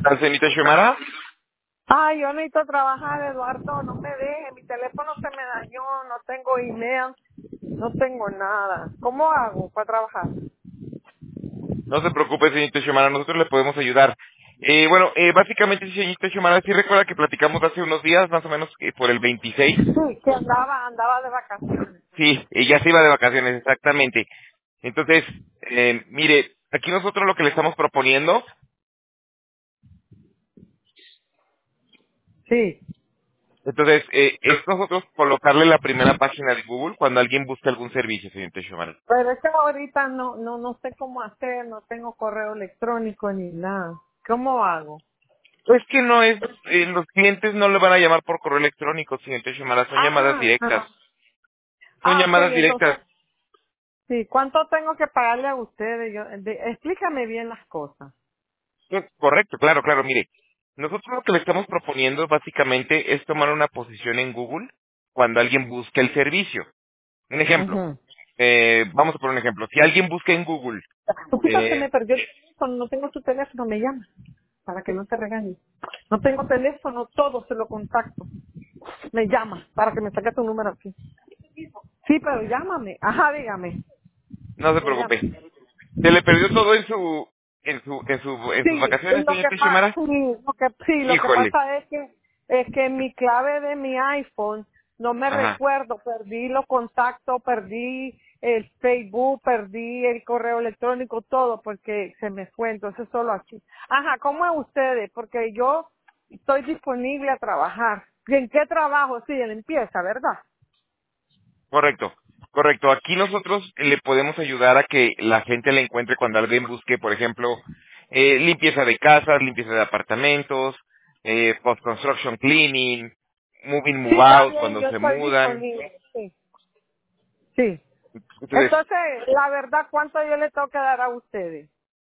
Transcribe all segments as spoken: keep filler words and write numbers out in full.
tal, señorita Xiomara? Ay, yo necesito trabajar, Eduardo, no me deje, mi teléfono se me dañó, no tengo email, no tengo nada. ¿Cómo hago para trabajar? No se preocupe, señorita Xiomara, nosotros le podemos ayudar. Eh, bueno, eh, básicamente, señorita Xiomara, sí recuerda que platicamos hace unos días, más o menos eh, por el veintiséis. Sí, que andaba, andaba de vacaciones. Sí, ella se iba de vacaciones, exactamente. Entonces, eh, mire, aquí nosotros lo que le estamos proponiendo, Sí, entonces, eh, es nosotros colocarle la primera página de Google cuando alguien busca algún servicio, señorita Xiomara. pero es que ahorita no, no, no sé cómo hacer, no tengo correo electrónico ni nada. ¿Cómo hago? Es que no es, eh, los clientes no le van a llamar por correo electrónico, señorita Xiomara, son llamadas Ah, directas. ah, Son ah, ok, llamadas entonces, directas. sí, ¿cuánto tengo que pagarle a ustedes? Yo, de- explícame bien las cosas. Sí, correcto, claro, claro, mire. Nosotros lo que le estamos proponiendo básicamente es tomar una posición en Google cuando alguien busca el servicio. Un ejemplo. Ujú. Eh, vamos a poner un ejemplo. Si alguien busca en Google, Supitas que eh, me perdió el teléfono, no tengo tu teléfono, me llama, para que no te regañes. No tengo teléfono, todo se lo contacto. Me llama, para que me saque tu número aquí. Sí, pero llámame. Ajá, dígame. no se Dígame. preocupe. ¿Se le perdió todo en su, en su, en su, en sus Sí, vacaciones, lo señor que pasa, Teshimara? sí, lo que, sí, lo que Híjole. pasa es que, es que mi clave de mi iPhone no me Ajá. recuerdo, perdí los contactos, perdí el Facebook, perdí el correo electrónico, todo, porque se me fue, entonces solo así. Ajá, ¿cómo es ustedes? Porque yo estoy disponible a trabajar. ¿Y en qué trabajo? Sí, en limpieza, ¿verdad? Correcto, correcto. Aquí nosotros le podemos ayudar a que la gente le encuentre cuando alguien busque, por ejemplo, eh, limpieza de casas, limpieza de apartamentos, eh, post-construction cleaning, moving, Sí, move está out, bien, cuando yo se estoy mudan. disponible, sí. Sí. Entonces, Entonces, la verdad, ¿cuánto yo le tengo que dar a ustedes?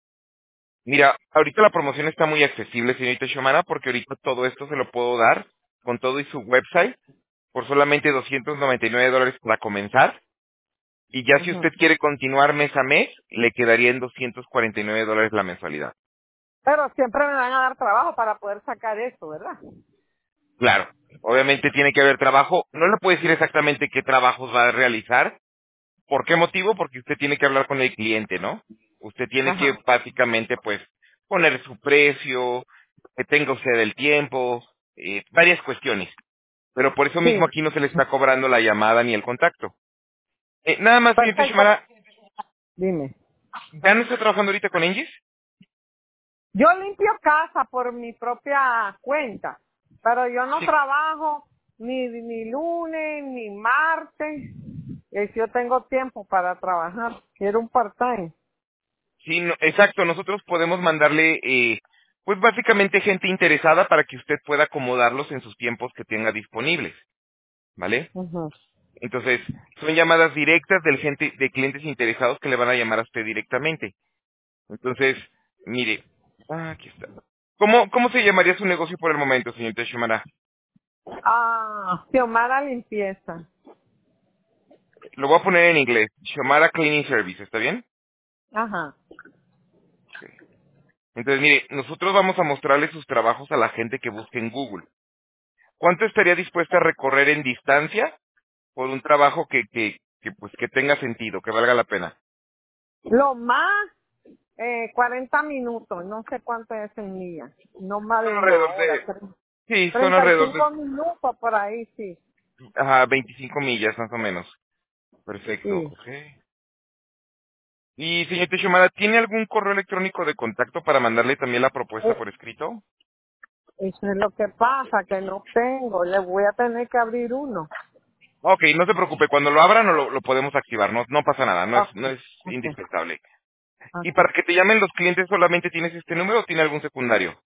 mira, ahorita la promoción está muy accesible, señorita Xiomara, porque ahorita todo esto se lo puedo dar con todo y su website por solamente doscientos noventa y nueve dólares para comenzar. Y ya si Ujú. usted quiere continuar mes a mes, le quedaría en doscientos cuarenta y nueve dólares la mensualidad. Pero siempre me van a dar trabajo para poder sacar eso, ¿verdad? Claro, obviamente tiene que haber trabajo. No le puedo decir exactamente qué trabajos va a realizar. ¿Por qué motivo? Porque usted tiene que hablar con el cliente, ¿no? Usted tiene que Ajá. básicamente, pues, poner su precio, que tenga usted el tiempo, eh, varias cuestiones. Pero por eso mismo Sí, aquí no se le está cobrando la llamada ni el contacto. Eh, nada más, señorita perfecto. Shimara, Dime. ¿ya no está trabajando ahorita con Engis? Yo limpio casa por mi propia cuenta, pero yo no Sí, trabajo ni, ni lunes, ni martes. Y si yo tengo tiempo para trabajar, quiero un part-time. sí, no- exacto. Nosotros podemos mandarle, eh, pues básicamente gente interesada para que usted pueda acomodarlos en sus tiempos que tenga disponibles, ¿vale? Ujú. Entonces, son llamadas directas del gente, de clientes interesados que le van a llamar a usted directamente. Entonces, mire, ah, aquí está. ¿Cómo, cómo se llamaría su negocio por el momento, señorita Shumara? Ah, Xiomara limpieza. Lo voy a poner en inglés. Shumara Cleaning Service, ¿está bien? Ajá. Ok. Entonces, mire, nosotros vamos a mostrarle sus trabajos a la gente que busque en Google. ¿Cuánto estaría dispuesta a recorrer en distancia por un trabajo que, que, que, pues, que tenga sentido, que valga la pena? Lo más, eh, cuarenta minutos, no sé cuánto es en millas, no más Son de una alrededor hora, de, sí, son treinta y alrededor cinco de minutos por ahí, sí, ajá, veinticinco millas más o menos. Perfecto, sí. ok. Y, señorita Shumara, ¿tiene algún correo electrónico de contacto para mandarle también la propuesta Eh, por escrito? Eso es lo que pasa, que no tengo, le voy a tener que abrir uno. Ok, no se preocupe, cuando lo abran no lo, lo podemos activar, no, no pasa nada, no es, Ok, no es ok, indispensable. ¿Y ok. para que te llamen los clientes solamente tienes este número o tiene algún secundario?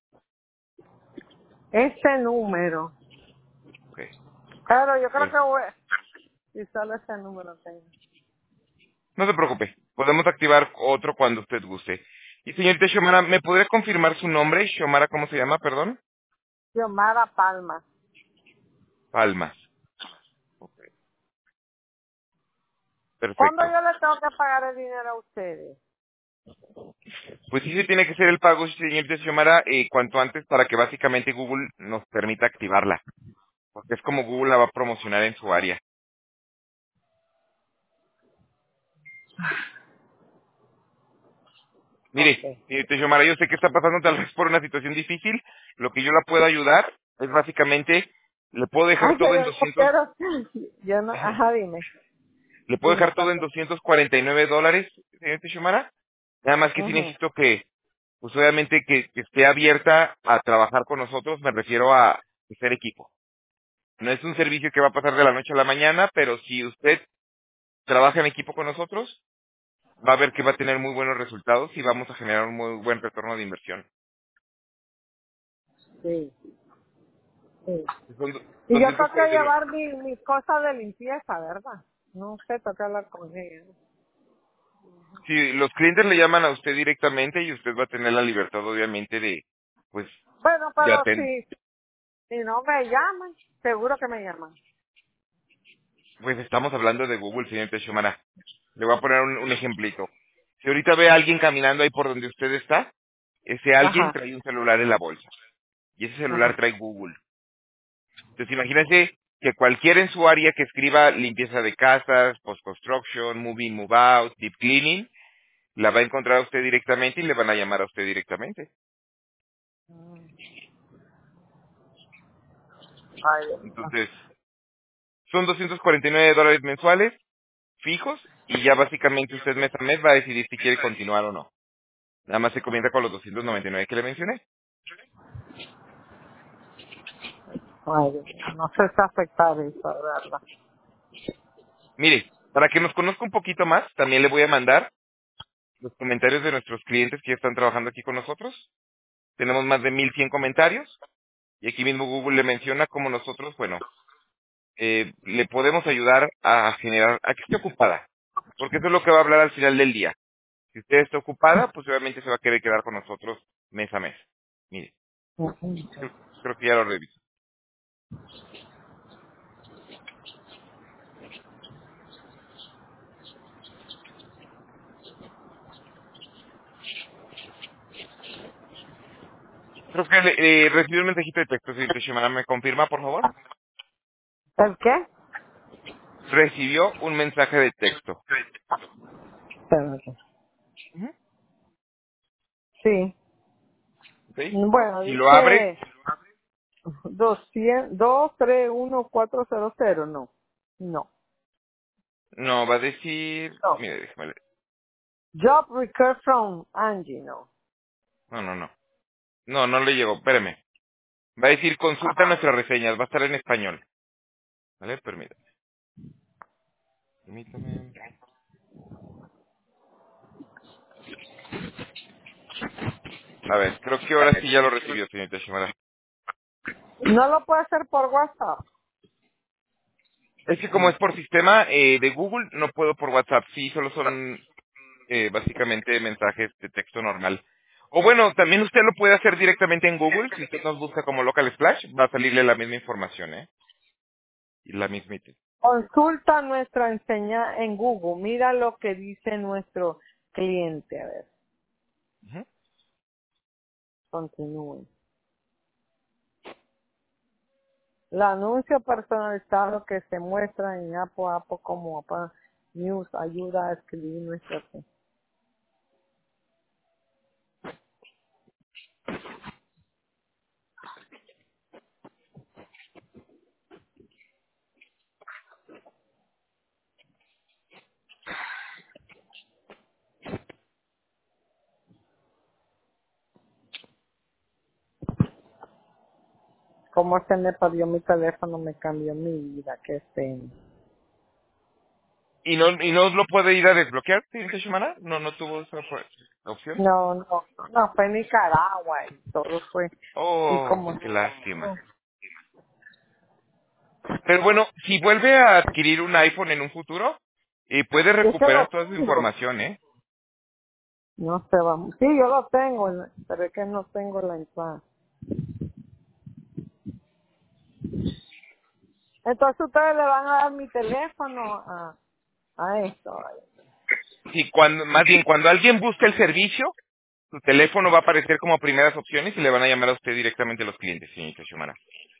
Ese número, Ok, pero yo creo pues, que voy, si solo ese número tengo. no se preocupe, podemos activar otro cuando usted guste. Y señorita Xiomara, ¿me podría confirmar su nombre? Xiomara, ¿cómo se llama, perdón? Xiomara Palma. Palmas. Ok, ¿Cuándo perfecto. yo le tengo que pagar el dinero a ustedes? Pues sí se tiene que hacer el pago, señorita Xiomara, eh, cuanto antes para que básicamente Google nos permita activarla. Porque es como Google la va a promocionar en su área. Mire, Ok. señorita Xiomara, yo sé que está pasando tal vez por una situación difícil. Lo que yo la puedo ayudar es básicamente, le puedo dejar Ay, que todo en yo no doscientos, quiero. Yo no, ajá, dime. le puedo Dime, dejar todo en perdón. doscientos cuarenta y nueve dólares, señorita Xiomara. Nada más que sí Ujú. necesito que, pues obviamente que, que esté abierta a trabajar con nosotros, me refiero a ser equipo. No es un servicio que va a pasar de la noche a la mañana, pero si usted trabaja en equipo con nosotros, va a ver que va a tener muy buenos resultados y vamos a generar un muy buen retorno de inversión. Sí, sí. Son do- Y yo tengo que doscientos cuarenta y nueve. llevar mi, mis cosas de limpieza, ¿verdad? No sé, toca hablar con ella. Si los clientes le llaman a usted directamente y usted va a tener la libertad, obviamente, de, pues, Bueno, de pero atender. si, si no me llaman, seguro que me llaman. Pues estamos hablando de Google, señor Techomara. Le voy a poner un, un ejemplito. Si ahorita ve a alguien caminando ahí por donde usted está, ese alguien Ajá, trae un celular en la bolsa. Y ese celular ajá. trae Google. Entonces imagínense que cualquiera en su área que escriba limpieza de casas, post-construction, move-in, move-out, deep cleaning, la va a encontrar a usted directamente y le van a llamar a usted directamente. Ay, Dios mío. Entonces, son doscientos cuarenta y nueve dólares mensuales, fijos, y ya básicamente usted mes a mes va a decidir si quiere continuar o no. Nada más se comienza con los doscientos noventa y nueve que le mencioné. Ay, Dios mío. No sé si afectar eso, ¿verdad? Mire, para que nos conozca un poquito más, también le voy a mandar los comentarios de nuestros clientes que ya están trabajando aquí con nosotros. Tenemos más de mil cien comentarios, y aquí mismo Google le menciona cómo nosotros, bueno, eh, le podemos ayudar a generar, a que esté ocupada, porque eso es lo que va a hablar al final del día. Si usted está ocupada, pues obviamente se va a querer quedar con nosotros mes a mes. Mire, Ujú. creo, creo que ya lo reviso. Creo que le, eh, recibí un mensajito de texto, señorita Shimara, ¿me confirma, por favor? ¿El qué? Recibió un mensaje de texto. Espérate. Ujú. Sí. ¿Ok? Bueno, Si lo abre, dice doscientos, dos tres uno cuatro cero cero. No. No. no, va a decir, No. mire, déjame leer. Job request from Angie, no. No, no, no. No, no le llegó, espéreme. Va a decir consulta Ajá. nuestras reseñas, va a estar en español. ¿Vale? Permítame. Permítame. A ver, creo que ahora sí ya lo recibió, señorita Shimara. No lo puede hacer por WhatsApp. Es que como es por sistema eh, de Google, no puedo por WhatsApp. Sí, solo son eh, básicamente mensajes de texto normal. O bueno, también usted lo puede hacer directamente en Google. Si usted nos busca como Local Splash, va a salirle la misma información, ¿eh? Y la misma. Consulta nuestra enseña en Google. Mira lo que dice nuestro cliente. A ver, Ujú. continúe. El anuncio personalizado que se muestra en Apple, Apple como Apple News ayuda a escribir nuestra fe. Como se me perdió mi teléfono, me cambió mi vida, qué pena. ¿Y no, y no lo puede ir a desbloquear, señorita Shimara? No, no tuvo esa fue- opción. No, no, no, fue en Nicaragua y todo fue. Y Oh, como qué no, lástima. Pero bueno, si vuelve a adquirir un iPhone en un futuro, eh, puede yo se recuperar lo toda su tengo. información, ¿eh? No se va. Sí, yo lo tengo, pero es que no tengo la entrada. Entonces ustedes le van a dar mi teléfono a, a esto. Sí, cuando, más bien, cuando alguien busca el servicio, Su teléfono va a aparecer como primeras opciones y le van a llamar a usted directamente los clientes, señorita Xiomara.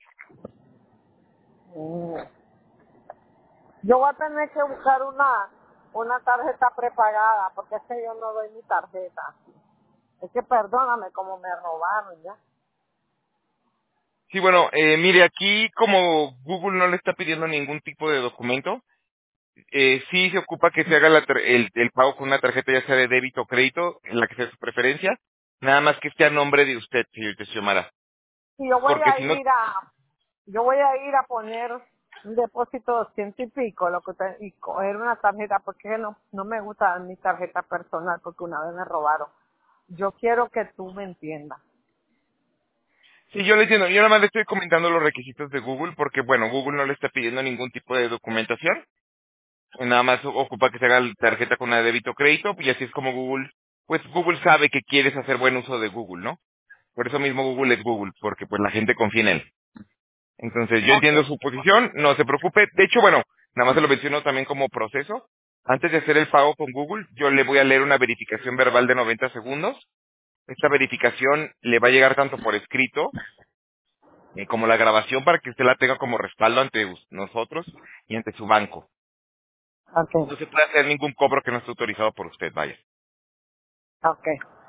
Mm. Yo voy a tener que buscar una una tarjeta prepagada, porque es que yo no doy mi tarjeta. Es que perdóname, como me robaron ya. Sí, bueno, eh, mire, aquí como Google no le está pidiendo ningún tipo de documento, eh, sí se ocupa que se haga la tar- el, el pago con una tarjeta ya sea de débito o crédito, en la que sea su preferencia, nada más que esté a nombre de usted, señorita Xiomara. Y yo voy Porque a si no, ir a, yo voy a ir a poner un depósito de doscientos y pico, lo que te- y coger una tarjeta, porque no, no me gusta dar mi tarjeta personal, porque una vez me robaron. Yo quiero que tú me entiendas. sí, yo le entiendo, yo nada más le estoy comentando los requisitos de Google, porque bueno, Google no le está pidiendo ningún tipo de documentación, nada más ocupa que se haga la tarjeta con una de débito o crédito, y así es como Google, pues Google sabe que quieres hacer buen uso de Google, ¿no? Por eso mismo Google es Google, porque pues la gente confía en él. Entonces, yo Ok, entiendo su posición, no se preocupe. De hecho, bueno, nada más se lo menciono también como proceso. Antes de hacer el pago con Google, yo le voy a leer una verificación verbal de noventa segundos. Esta verificación le va a llegar tanto por escrito eh, como la grabación para que usted la tenga como respaldo ante us- nosotros y ante su banco. ok, No se puede hacer ningún cobro que no esté autorizado por usted, vaya. ok,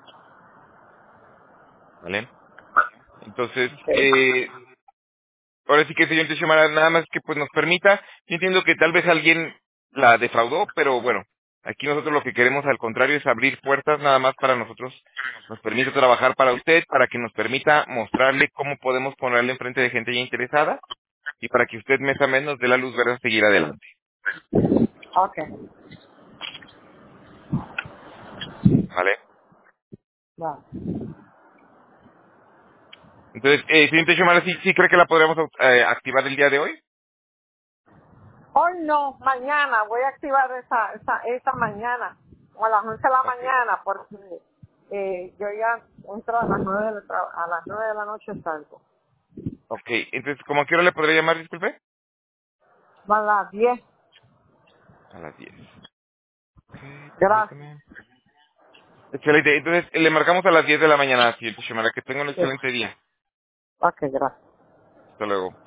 ¿Vale? Entonces, ok. eh, ahora sí que señor Xiomara, nada más que pues nos permita, yo entiendo que tal vez alguien la defraudó, pero bueno, aquí nosotros lo que queremos al contrario es abrir puertas nada más para nosotros, nos permite trabajar para usted, para que nos permita mostrarle cómo podemos ponerle enfrente de gente ya interesada y para que usted mes a mes nos dé la luz verde a seguir adelante, Ok, ¿vale? va. Entonces, eh, señor Xiomara, ¿sí, sí cree que la podríamos eh, activar el día de hoy? Hoy no, mañana voy a activar esa, esa, esa mañana, o a las once de la Ok, mañana, porque eh, yo ya entro a las nueve de la, tra- a las nueve de la noche salgo. ok, entonces, ¿cómo a qué hora le podría llamar, disculpe? Van las diez. A las diez. Ok, Gracias. permítame. Excelente. Entonces, le marcamos a las diez de la mañana, señor Xiomara. Que tenga un Sí. excelente día. Ok, gracias. Hasta luego.